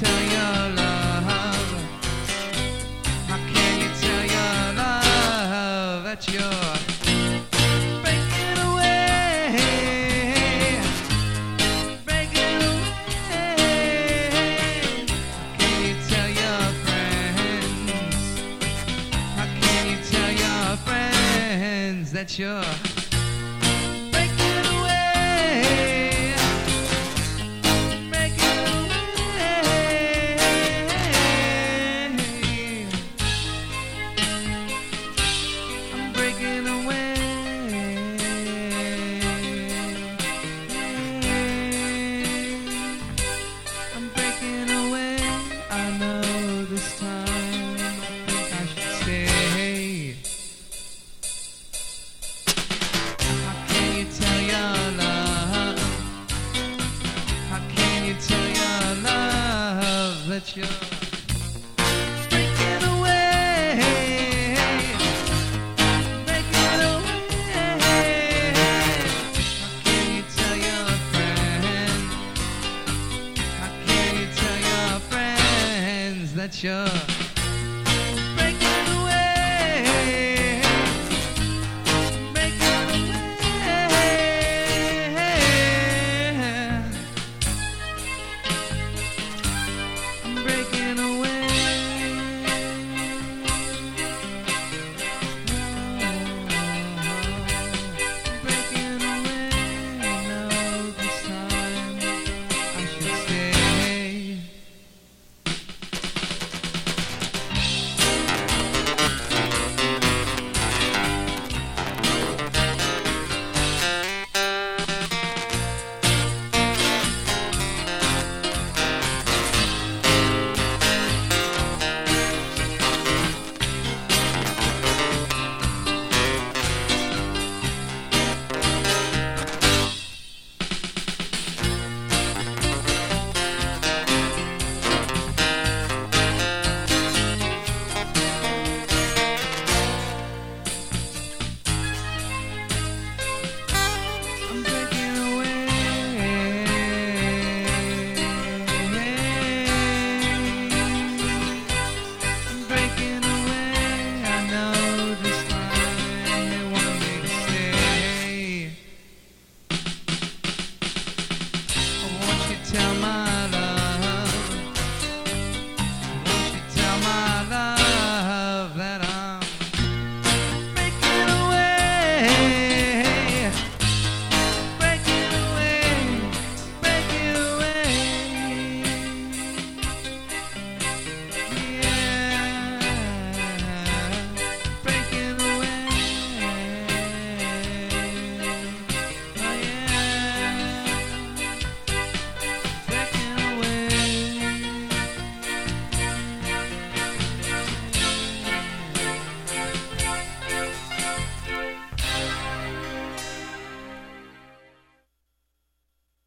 tell your love? How can you tell your love that you're breaking away? Breaking away. How can you tell your friends? How can you tell your friends that you're that you're breaking away, breaking away. How can you tell your friends? How can you tell your friends that you're breaking away, breaking away? Breaking away. Breaking away. No, this time I should stay. Tell my